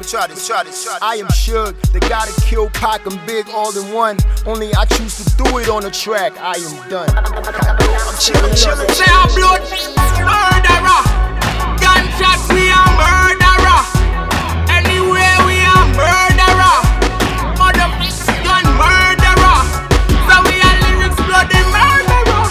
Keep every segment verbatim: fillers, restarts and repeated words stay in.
try this, try this, try this. I am Suge, the guy that killed Pac and Big all in one. Only I choose to do it on the track. I am done. I'm chillin', chillin'. Say our blood, murderer. Gunshots, we are murderer. Anywhere we are murderer. Motherfucking gun murderer. So we are lyrics bloody murderer.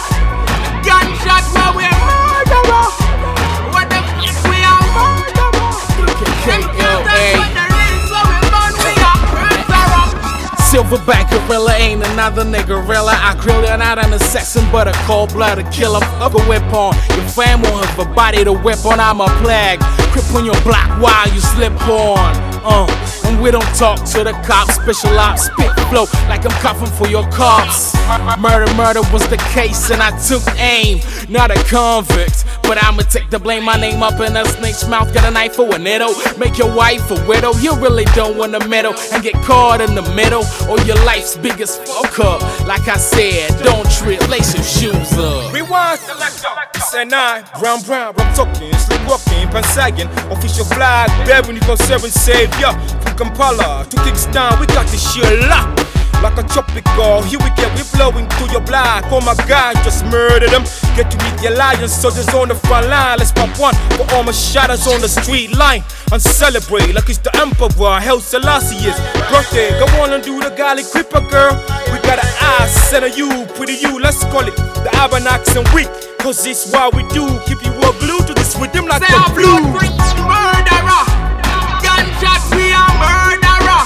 Gunshots, where we are murderer. What the fuck we are murderer. Them can't touch what there is, so we burn, we are murderer. Silverback gorilla ain't another nigga gorilla. I grill it out an assassin, but a cold-blooded killer. Fuck a whip on your fam won't have a body to whip on. I'm a plague. Crip on your block while you slip on. Uh, and we don't talk to the cops. Special ops, spit flow like I'm coughing for your cops. Murder, murder was the case, and I took aim. Not a convict, but I'ma take the blame. My name up in a snake's mouth, got a knife for a needle. Make your wife a widow. You really don't want to meddle and get caught in the middle, or your life's biggest fuck up. Like I said, don't trip, lace your shoes up. Rewind, say nine, brown brown, I'm talking, sleepwalking, pansagging, official flag, bearing you seven savior from Kampala to Kingston. We got this shit locked. Like a tropical, here we get, we blowing through your block. Oh my God, just murdered them. Get to meet the alliance, soldiers on the front line. Let's pop one for all my shadows on the street line and celebrate like it's the Emperor, Haile Selassie's birthday. Go on and do the golly creeper, girl. We got an ass, send a you, pretty you. Let's call it the Abanax and week, cause it's what we do. Keep you all glued to this with them like say the our blue. Murderer. Gunshots, we are murderer.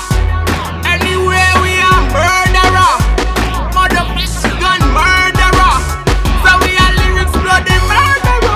Anywhere we are murderer. Motherfucking gun murderer. So we are lyrics bloody murderer.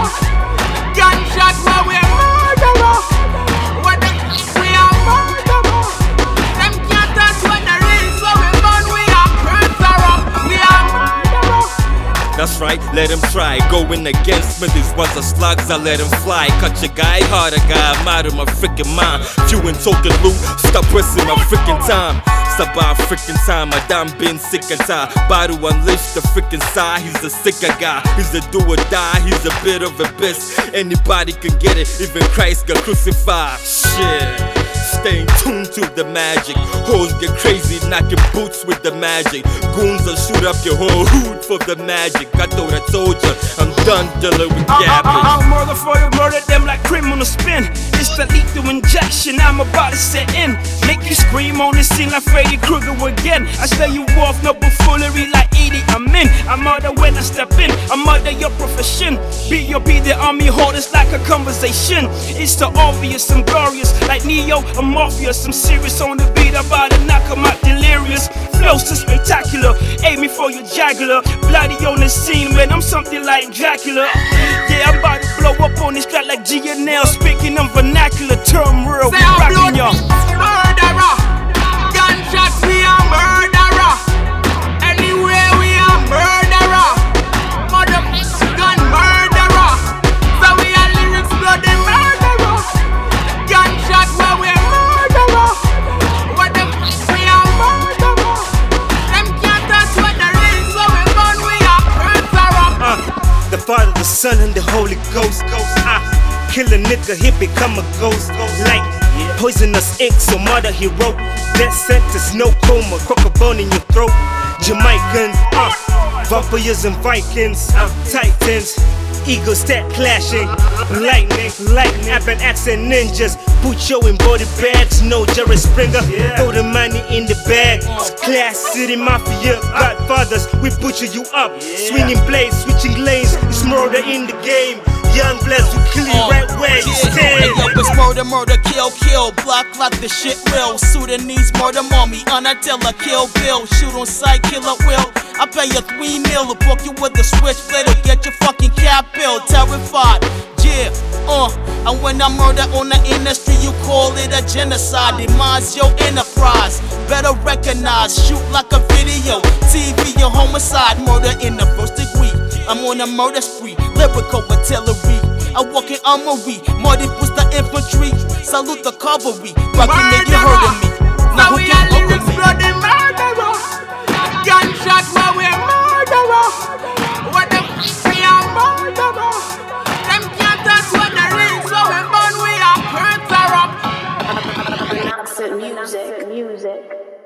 Gunshots, where we are murderer. What the fuck we are murderer. Them can't touch what there is, so we burn, we are murderer. We are murderer. That's right, let him try. Going against me, these ones are slugs, I let him fly. Cut your guy, harder guy, I'm out of my freaking mind. Few and token loot, stop wasting my freaking time. Stop our freaking time, I done been sick and tired. About to unleash the freaking side, he's a sicker guy. He's a do or die, he's a bit of a bitch. Anybody can get it, even Christ got crucified. Shit. Staying tuned to the magic. Hoes get crazy, knocking boots with the magic. Goons will shoot up your whole hood for the magic. I thought I told ya, I'm done dealing with garbage. I'll murder for you, murder them like criminal spin. It's the lethal injection, I'm about to set in. Make you scream on the scene like Freddy Krueger again. I stay you off, no buffoonery like Edie, I'm in. I murder when I step in, I murder your profession. B O B the army holders like a conversation. It's the obvious, I'm glorious like Neo, I'm Morpheus. I'm serious on the beat, I'm about to knock 'em out delirious. Flow so spectacular, aiming for your jugular. Bloody on the scene, man, I'm something like Dracula. Yeah, I'm about to blow up on this track like G N L. Speaking of vernacular, term real, we rockin' y'all. Murderer. Gunshots, we are murderer. Anywhere we are murderer. Motherfucking gun murderer. So we are lyrics bloody murderer. Gunshots, where we are murderer. What the fuck we are murderer. Them can't touch what there is, so we burn, we are murderer. Uh, the Father, the Son, and the Holy Ghost. Uh, kill a nigga, he become a ghost. Like poisonous ink, so mother he wrote. Death sentence, no coma, crook a bone in your throat. Jamaicans, uh, vampires and Vikings, uh, Titans. Eagles start clashing, lightning, lightning, Appen accent ninjas, Pucho in body bags, no Jerry Springer, throw the money in the bag, Class City Mafia, Godfathers, we butcher you up, swinging blades, switching lanes, it's murder in the game, young bloods who kill you right where you stand. Hey, yo, it's murder, murder, kill, kill, block like the shit real, Sudanese murder mommy, Unadilla, kill Bill, shoot on sight, killer will. I pay you three mil to book you with the switchblade or get your fucking cap bill. Terrified, yeah, uh. And when I murder on the industry, you call it a genocide. Demise your enterprise. Better recognize, shoot like a video. T V your homicide, murder in the first degree. I'm on a murder spree, lyrical artillery. I walk in armory, Marty puts the infantry. Salute the cavalry, rockin' it, you heard of me. Now who can fuck with me? Bloody murderer. Gunshots where we are murderer. What the fuck we are murderer. Them can't touch what there is, so we burn, we are murderer. music. music.